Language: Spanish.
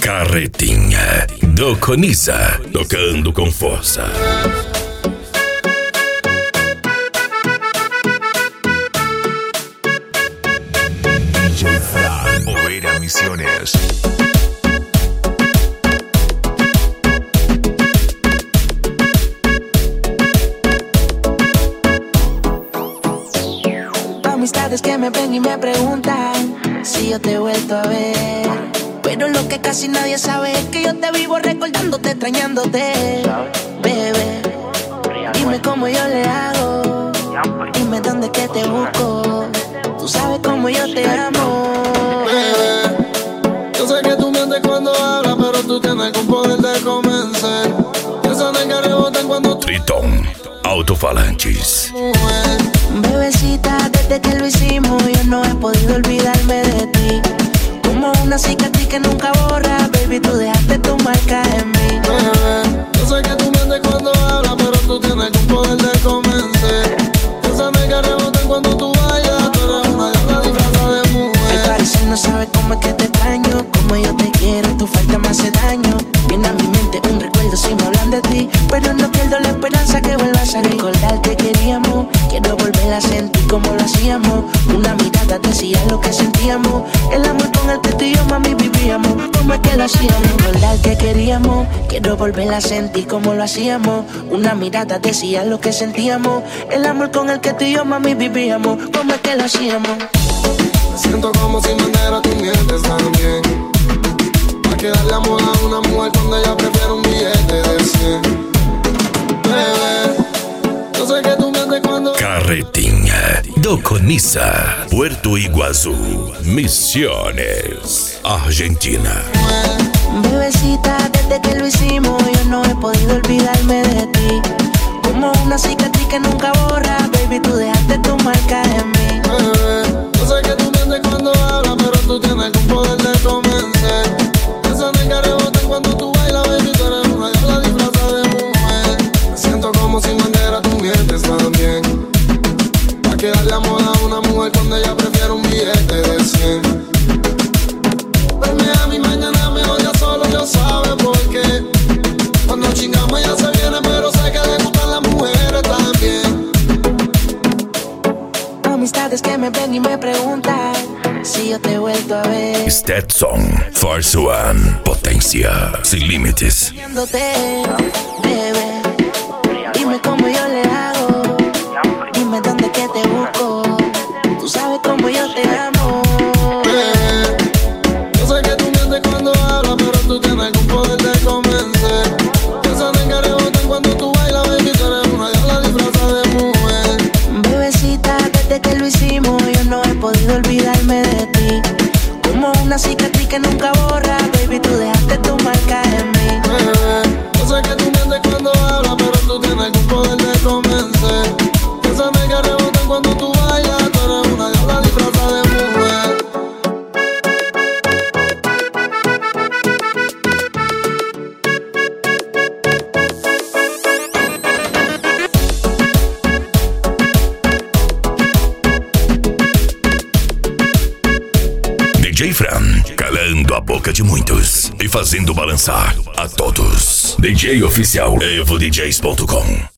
Carretinha do Coniza, tocando com força. DJ Fran, Oveira Misiones. Amistades que me ven y me preguntan si yo te he vuelto a ver, pero lo que casi nadie sabe es que yo te vivo recordándote, extrañándote, bebé. Dime cómo yo le hago, dime dónde que te busco. Tú sabes cómo yo te amo, bebé. Yo sé que tú mientes cuando hablas, pero tú tienes algún poder de convencer. Esa nega rebota cuando tú... Triton Alto-Falantes. Bebecita, desde que lo hicimos yo no he podido olvidarme de ti. Como una cicatriz que nunca borra, baby, tú dejaste tu marca en mí. Bebé, yo sé que tú mientes cuando hablas, pero tú tienes algún poder de convencer. Esa nega rebota cuando tú vayas, tú eres una diabla disfrazada de mujer. El parecer no sabe cómo es que te extraño, como yo te quiero, tu falta me hace daño. Viene a mi mente un recuerdo si me hablan de ti, pero no pierdo la esperanza que vuelvas a recordar que queríamos. Quiero volver a sentir como lo hacíamos. Una mirada decía lo que sentíamos. El amor con el que tú y yo, mami, vivíamos. Como es que lo hacíamos. Recordar que queríamos. Quiero volver a sentir como lo hacíamos. Una mirada decía lo que sentíamos. El amor con el que tú y yo, mami, vivíamos. Como es que lo hacíamos. Me siento como si manera tú mientes también. Hay que darle amor a una mujer cuando ella prefiere un billete de 100. Bebé, yo sé que tú mientes cuando... Carretinha do Coniza, Puerto Iguazú, Misiones, Argentina. Bebecita, desde que lo hicimos yo no he podido olvidarme de ti. Como una cicatriz que nunca borra, baby, tú dejaste tu marca en mí. Bebé, yo sé que tú mientes cuando hablas, pero tú tienes algún poder de convencer. Esa nega rebota cuando tú bailas, baby, tú eres una diabla disfrazada de mujer. Me siento como si manera tú mientes también. Hay que darle amor a una mujer cuando ella prefiere un billete de 100. Verme a mi mañana me odia solo, Dios sabe por qué. Cuando chingamos ella se viene, pero sé que le gustan las mujeres también. Amistades que me ven y me preguntan si yo te he vuelto a ver. Stetson, Force One, potencia sin límites. Viéndote, bebé, dime cómo yo le hago, dime dónde que te busco. Tú sabes cómo yo te amo. Bebé, yo sé que tú mientes cuando hablas, pero tú tienes algún poder de convencer. Esa nega rebota cuando tú bailas, baby, tú eres una diabla disfrazada de mujer. Bebecita, desde que lo hicimos yo no he podido olvidarme de ti. Como una cicatriz que nunca borra, baby, tú dejaste tu marca en mí. Bebé, yo sé que tú mientes cuando hablas, pero tú tienes algún poder de convencer. Esa nega rebota cuando tú bailas, tú eres una diabla disfrazada de mujer. DJ Fran, calando a boca de muitos e fazendo balançar a todos. DJ oficial EvoDJs.com.